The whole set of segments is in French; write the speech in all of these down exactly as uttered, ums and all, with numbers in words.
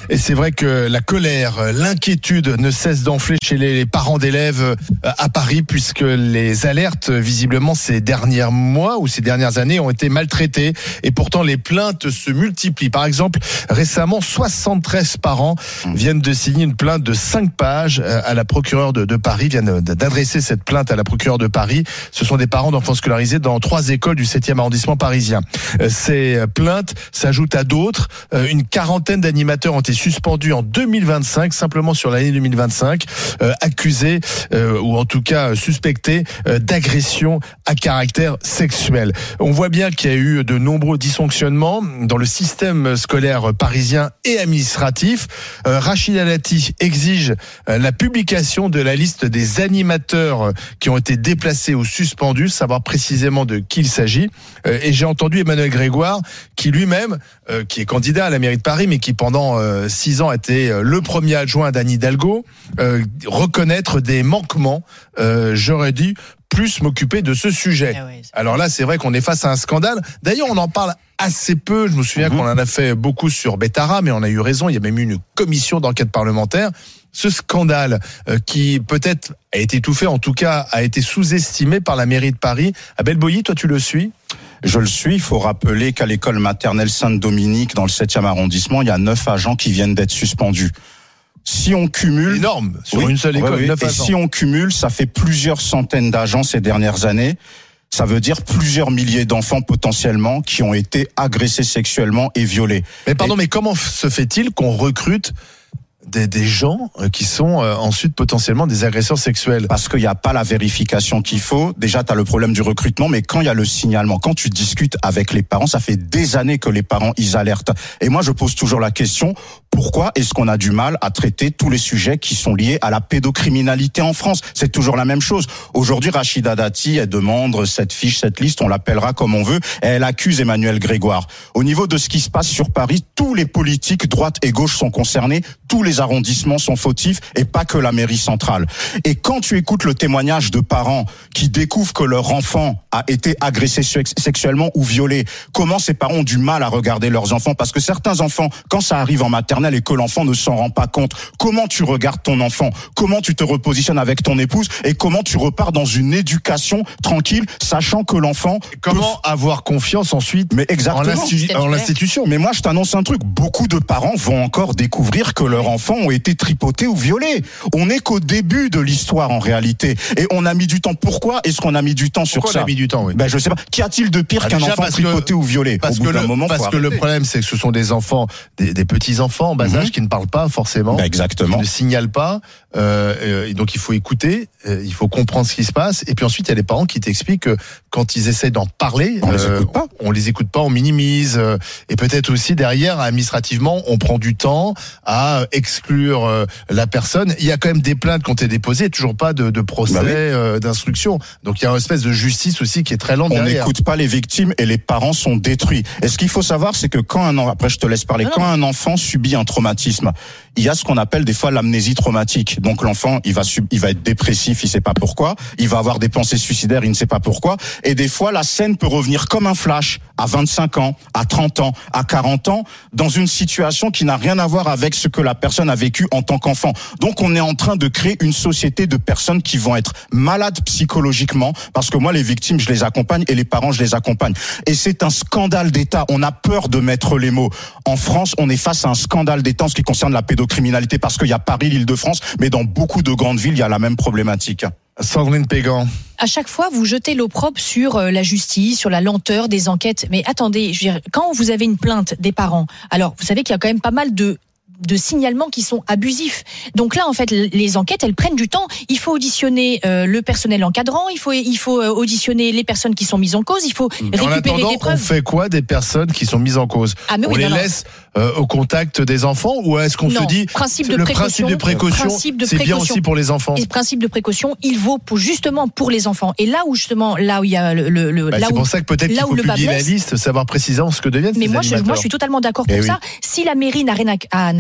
Et c'est vrai que la colère, l'inquiétude ne cesse d'enfler chez les parents d'élèves à Paris, puisque les alertes, visiblement, ces derniers mois ou ces dernières années ont été maltraitées. Et pourtant, les plaintes se multiplient. Par exemple, récemment, soixante-treize parents viennent de signer une plainte de cinq pages à la procureure de, de Paris, viennent d'adresser cette plainte à la procureure de Paris. Ce sont des parents d'enfants scolarisés dans trois écoles du septième arrondissement parisien. Ces plaintes s'ajoutent à d'autres. Une quarantaine d'animateurs ont été suspendus en deux mille vingt-cinq, simplement sur l'année deux mille vingt-cinq, euh, accusés euh, ou en tout cas suspectés euh, d'agression à caractère sexuel. On voit bien qu'il y a eu de nombreux dysfonctionnements dans le système scolaire parisien et administratif. Euh, Rachida Dati exige euh, la publication de la liste des animateurs qui ont été déplacés ou suspendus, savoir précisément de qui il s'agit. Euh, et j'ai entendu Emmanuel Grégoire, qui lui-même, euh, qui est candidat à la mairie de Paris, mais qui pendant euh, six ans a été euh, le premier adjoint d'Anne Hidalgo, euh, reconnaître des manquements. Euh, j'aurais dû plus m'occuper de ce sujet. Ah ouais, alors là, c'est vrai qu'on est face à un scandale. D'ailleurs, on en parle assez peu. Je me souviens mmh. qu'on en a fait beaucoup sur Bettara, mais on a eu raison. Il y a même eu une commission d'enquête parlementaire. Ce scandale euh, qui peut-être a été étouffé, en tout cas a été sous-estimé par la mairie de Paris. Abel Boilly, toi tu le suis ? Je le suis. Il faut rappeler qu'à l'école maternelle Sainte-Dominique, dans le septième arrondissement, il y a neuf agents qui viennent d'être suspendus. Si on cumule... Énorme, sur oui, une seule école, oui, oui. neuf Et agents. si on cumule, ça fait plusieurs centaines d'agents ces dernières années. Ça veut dire plusieurs milliers d'enfants potentiellement qui ont été agressés sexuellement et violés. Mais pardon, et... mais comment se fait-il qu'on recrute Des, des gens qui sont euh, ensuite potentiellement des agresseurs sexuels? Parce qu'il n'y a pas la vérification qu'il faut. Déjà, tu as le problème du recrutement, mais quand il y a le signalement, quand tu discutes avec les parents, ça fait des années que les parents, ils alertent. Et moi, je pose toujours la question, pourquoi est-ce qu'on a du mal à traiter tous les sujets qui sont liés à la pédocriminalité en France? C'est toujours la même chose. Aujourd'hui, Rachida Dati, elle demande cette fiche, cette liste, on l'appellera comme on veut, et elle accuse Emmanuel Grégoire. Au niveau de ce qui se passe sur Paris, tous les politiques, droite et gauche, sont concernés, tous les arrondissements sont fautifs et pas que la mairie centrale. Et quand tu écoutes le témoignage de parents qui découvrent que leur enfant a été agressé sexuellement ou violé, comment ces parents ont du mal à regarder leurs enfants? Parce que certains enfants, quand ça arrive en maternelle et que l'enfant ne s'en rend pas compte, comment tu regardes ton enfant? Comment tu te repositionnes avec ton épouse? Et comment tu repars dans une éducation tranquille, sachant que l'enfant... Comment peut... avoir confiance ensuite Mais exactement. en, l'institu... en l'institution? Mais moi, je t'annonce un truc. Beaucoup de parents vont encore découvrir que leurs enfants ont été tripotés ou violés. On n'est qu'au début de l'histoire en réalité. Et on a mis du temps. Pourquoi est-ce qu'on a mis du temps sur Pourquoi ça? on a mis du temps, oui. Ben, je sais pas. Qu'y a-t-il de pire ah, qu'un enfant tripoté que, ou violé? Parce Au bout que, d'un le, moment, parce que le problème, c'est que ce sont des enfants, des, des petits-enfants en bas âge mm-hmm. qui ne parlent pas forcément. Ben, exactement. Qui ne signalent pas. Euh, et donc il faut écouter, euh, il faut comprendre ce qui se passe. Et puis ensuite, il y a les parents qui t'expliquent que quand ils essaient d'en parler, on euh, les écoute pas. On les écoute pas, on minimise. Euh, et peut-être aussi derrière, administrativement, on prend du temps à exclure euh, la personne. Il y a quand même des plaintes qui ont été déposées, et toujours pas de, de procès, bah oui. euh, d'instruction. Donc il y a une espèce de justice aussi qui est très lente on derrière. On n'écoute pas les victimes et les parents sont détruits. Et ce qu'il faut savoir, c'est que quand un enfant, après je te laisse parler, non. quand un enfant subit un traumatisme, il y a ce qu'on appelle des fois l'amnésie traumatique. Donc l'enfant, il va sub, il va être dépressif, il sait pas pourquoi, il va avoir des pensées suicidaires, il ne sait pas pourquoi. Et des fois, la scène peut revenir comme un flash à vingt-cinq ans, à trente ans, à quarante ans, dans une situation qui n'a rien à voir avec ce que la personne a vécu en tant qu'enfant. Donc on est en train de créer une société de personnes qui vont être malades psychologiquement, parce que moi les victimes je les accompagne et les parents je les accompagne. Et c'est un scandale d'État. On a peur de mettre les mots. En France, on est face à un scandale d'État en ce qui concerne la pédocriminalité, parce qu'il y a Paris, l'Île-de-France, mais dans beaucoup de grandes villes, il y a la même problématique. Sandrine Pégan. À chaque fois, vous jetez l'opprobre sur la justice, sur la lenteur des enquêtes. Mais attendez, je veux dire, quand vous avez une plainte des parents, alors vous savez qu'il y a quand même pas mal de de signalements qui sont abusifs. Donc là, en fait, les enquêtes, elles prennent du temps. Il faut auditionner euh, le personnel encadrant, il faut, il faut auditionner les personnes qui sont mises en cause, il faut en récupérer attendant, des preuves. On fait quoi des personnes qui sont mises en cause? ah, mais On oui, les non, laisse euh, au contact des enfants, ou est-ce qu'on non, se dit principe de le précaution, principe de précaution, principe de c'est précaution. bien aussi pour les enfants? Et ce principe de précaution, il vaut pour, justement pour les enfants. Et là où justement, là où il y a le, le bah, là c'est où, pour ça que peut-être qu'il faut publier la liste, savoir précisément ce que deviennent mais ces moi, je, moi, je suis totalement d'accord pour eh ça. oui. Si la mairie n'a rien à, à, n'a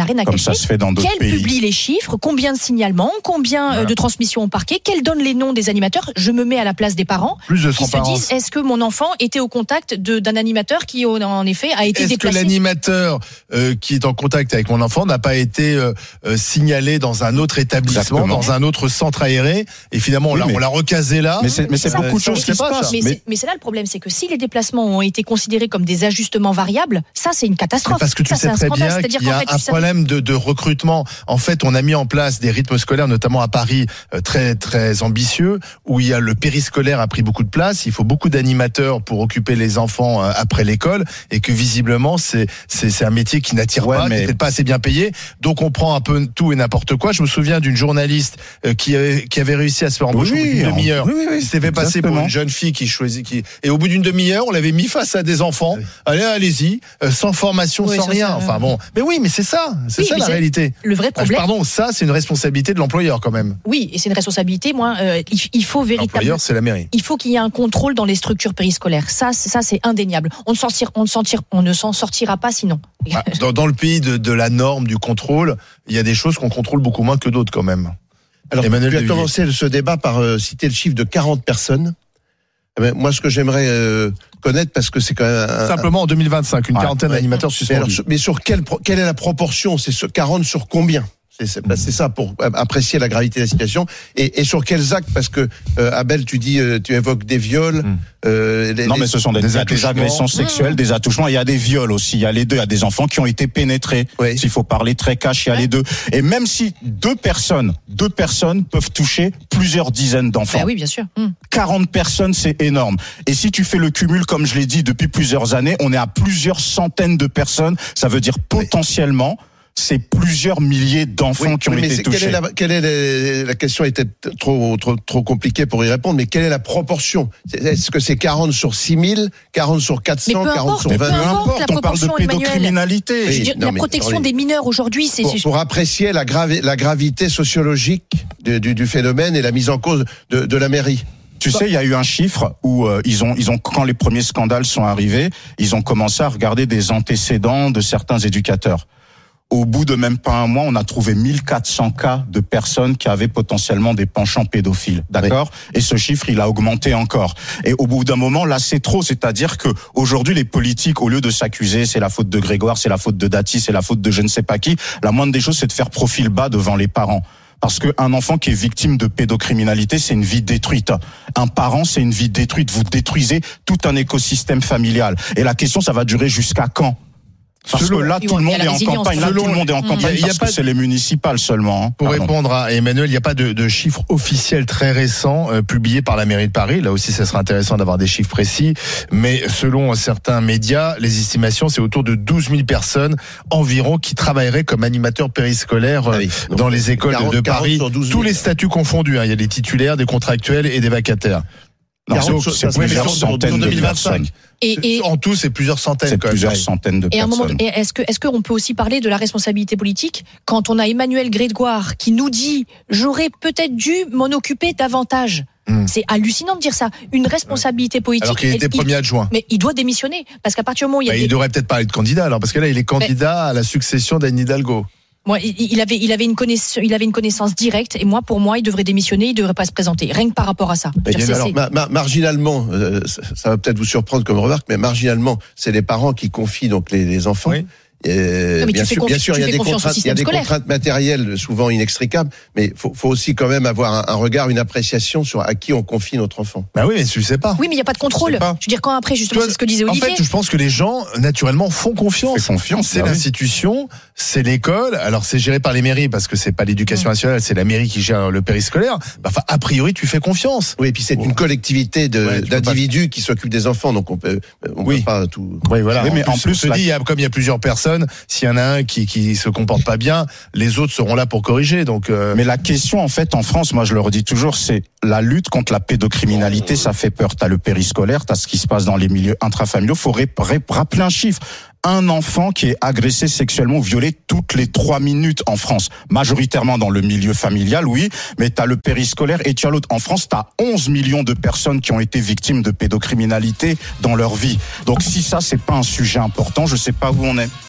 rien à Comme cacher. ça se fait dans d'autres Qu'elle pays. publie les chiffres, combien de signalements, combien Voilà. euh, de transmissions au parquet, qu'elle donne les noms des animateurs. Je me mets à la place des parents Plus de qui se transparence. disent est-ce que mon enfant était au contact de, d'un animateur qui en effet a été Est-ce que déplacé? l'animateur euh, qui est en contact avec mon enfant n'a pas été euh, euh, signalé dans un autre établissement, Exactement. dans un autre centre aéré, et finalement on Oui, l'a, mais- on l'a recasé là. Mais c'est, mais c'est Ça, beaucoup de ça, choses je qui sais se pas, ça. passent. Mais, Mais- c'est, mais c'est là le problème, c'est que si les déplacements ont été considérés comme des ajustements variables, ça c'est une catastrophe. Parce que tu ça, sais c'est un très scandale. bien C'est-à-dire qu'il y a qu'en fait, un tu sais- problème de, de recrutement. En fait, on a mis en place des rythmes scolaires, notamment à Paris, euh, très très ambitieux, où il y a le périscolaire a pris beaucoup de place. Il faut beaucoup d'animateurs pour occuper les enfants euh, après l'école, et que visiblement c'est c'est, c'est un métier qui n'attire Ouais, pas, mais- qui n'est peut-être pas assez bien payé. Donc on prend un peu tout et n'importe quoi. Je me souviens d'une journaliste euh, qui avait, qui avait réussi à se faire embaucher Oui, au bout d'une en- demi-heure. oui, oui, oui, Il s'était fait passer pour exactement. une jeune fille qui choisit, qui et au bout d'une demi-heure, on l'avait mis face à des enfants. Allez, allez-y, euh, sans formation, Oui, sans ça, rien. ça, Enfin bon, mais oui, mais c'est ça, c'est Oui, ça mais la c'est- réalité. le vrai Ah, problème, Pardon, ça c'est une responsabilité de l'employeur quand même. oui, et c'est une responsabilité. Moi, euh, il, il faut véritablement. L'employeur, c'est la mairie. Il faut qu'il y ait un contrôle dans les structures périscolaires. Ça, c'est, ça, c'est indéniable. On ne s'en tire- on ne s'en tire- on ne s'en sortira pas sinon. Ah, Dans, dans le pays de, de la norme, du contrôle, il y a des choses qu'on contrôle beaucoup moins que d'autres quand même. Alors, Emmanuel tu as Devilliers. commencé ce débat par euh, citer le chiffre de quarante personnes. Eh ben, moi, ce que j'aimerais euh, connaître, parce que c'est quand même un, Simplement en deux mille vingt-cinq, une Ouais, quarantaine ouais. d'animateurs mais, alors, suspendus. sur- mais sur quelle, pro- quelle est la proportion? C'est sur quarante sur combien? C'est, c'est, bah, c'est ça pour euh, apprécier la gravité de la situation. Et, et sur quels actes? Parce que euh, Abel, tu dis, euh, tu évoques des viols. Mm. Euh, les- Non, les- mais ce sont des, des il y a des attouchements. agressions sexuelles, des attouchements. Il y a des viols aussi. Il y a les deux. Il y a des enfants qui ont été pénétrés. Ouais. S'il faut parler très cash, il y a Ouais. les deux. Et même si deux personnes, deux personnes peuvent toucher plusieurs dizaines d'enfants. Bah oui, bien sûr. Hum. quarante personnes, c'est énorme. Et si tu fais le cumul, comme je l'ai dit depuis plusieurs années, on est à plusieurs centaines de personnes. Ça veut dire potentiellement, c'est plusieurs milliers d'enfants Oui, qui ont oui, mais été c'est- touchés. quelle est la, quelle est la, la question était trop, trop, trop compliquée pour y répondre, mais quelle est la proportion? C'est- Est-ce que c'est quarante sur six mille, quarante sur quatre cents, Mais peu quarante importe, sur mais Mais peu peu vingt? importe importe, la on parle de proportion, Emmanuel. pédocriminalité. Je veux Oui, dire, non, la mais protection attendez. des mineurs aujourd'hui, c'est. Pour, pour apprécier la, gravi- la gravité sociologique du, du, du phénomène et la mise en cause de, de la mairie. Tu sais, il y a eu un chiffre où euh, ils ont, ils ont, quand les premiers scandales sont arrivés, ils ont commencé à regarder des antécédents de certains éducateurs. Au bout de même pas un mois, on a trouvé mille quatre cents cas de personnes qui avaient potentiellement des penchants pédophiles. D'accord? Et ce chiffre, il a augmenté encore. Et au bout d'un moment, là, c'est trop. C'est-à-dire que aujourd'hui, les politiques, au lieu de s'accuser, c'est la faute de Grégoire, c'est la faute de Dati, c'est la faute de je ne sais pas qui, la moindre des choses, c'est de faire profil bas devant les parents. Parce qu'un enfant qui est victime de pédocriminalité, c'est une vie détruite. Un parent, c'est une vie détruite. Vous détruisez tout un écosystème familial. Et la question, ça va durer jusqu'à quand? Parce Selon- que là, Oui, tout le il y a monde la est en résilience. campagne. Là, Selon- tout le monde est en Mmh. campagne Il y a- il y a parce pas que c'est les municipales seulement. hein. Pour Pardon. répondre à Emmanuel, il n'y a pas de, de chiffres officiels très récents euh, publiés par la mairie de Paris. Là aussi, ça serait intéressant d'avoir des chiffres précis. Mais selon certains médias, les estimations, c'est autour de douze mille personnes environ qui travailleraient comme animateurs périscolaires euh, Ah oui. Donc, dans les écoles de- quarante, de quarante Paris. sur douze mille. Tous les statuts confondus. hein. Il y a des titulaires, des contractuels et des vacataires. Non, quarante c'est- sur- c'est ça serait plusieurs sur- sur centaines de deux mille vingt-cinq. personnes. Et, et, En tout, c'est plusieurs centaines. C'est quand même. plusieurs Ouais. centaines de et à un moment, personnes. et est-ce que, est-ce qu'on peut aussi parler de la responsabilité politique quand on a Emmanuel Grégoire qui nous dit j'aurais peut-être dû m'en occuper davantage. Mmh. C'est hallucinant de dire ça. Une responsabilité politique. Alors qu'il était elle- il- premier adjoint. mais il doit démissionner parce qu'à partir du moment où il y a Bah, des- il devrait peut-être parler de candidat alors, parce que là, il est candidat à la succession d'Anne Hidalgo. Moi, il il avait, il avait une connaissance, il avait une connaissance directe, et moi, pour moi, il devrait démissionner, il devrait pas se présenter, rien que par rapport à ça. Mais C'est- alors, c'est- ma- ma- marginalement, euh, ça, ça va peut-être vous surprendre comme remarque, mais marginalement, c'est les parents qui confient donc les, les enfants. Oui. Euh, Non, mais bien, tu fais sûr, confi- bien sûr, tu il y a fais des confiance au contraintes, il y a système des scolaire. contraintes matérielles souvent inextricables, mais faut, faut aussi quand même avoir un, un regard, une appréciation sur à qui on confie notre enfant. Bah oui, mais tu le sais pas. Oui, mais il n'y a pas de contrôle. Je sais pas. Je veux dire, quand après, justement, Toi, c'est ce que disait En Olivier. fait, je pense que les gens, naturellement, font confiance. Fais confiance, C'est bah oui. l'institution, c'est l'école. Alors, c'est géré par les mairies parce que c'est pas l'éducation nationale, c'est la mairie qui gère le périscolaire. Bah, enfin, a priori, tu fais confiance. Oui, et puis c'est Bon. une collectivité de, Ouais, tu peux d'individus qui s'occupent des enfants, donc on peut, on Oui. peut pas tout. Oui, voilà. Oui, mais en on plus, se la- dit, il y a- comme il y a plusieurs personnes, s'il y en a un qui, qui se comporte pas bien, les autres seront là pour corriger. Donc, euh, Mais la question, en fait, en France, moi je le redis toujours, c'est la lutte contre la pédocriminalité, ça fait peur. T'as le périscolaire, t'as ce qui se passe dans les milieux intrafamiliaux. Faut ré- ré- rappeler un chiffre. Un enfant qui est agressé sexuellement ou violé toutes les trois minutes en France. Majoritairement dans le milieu familial, oui, mais t'as le périscolaire et tu as l'autre. En France, t'as onze millions de personnes qui ont été victimes de pédocriminalité dans leur vie. Donc si ça, c'est pas un sujet important, je sais pas où on est.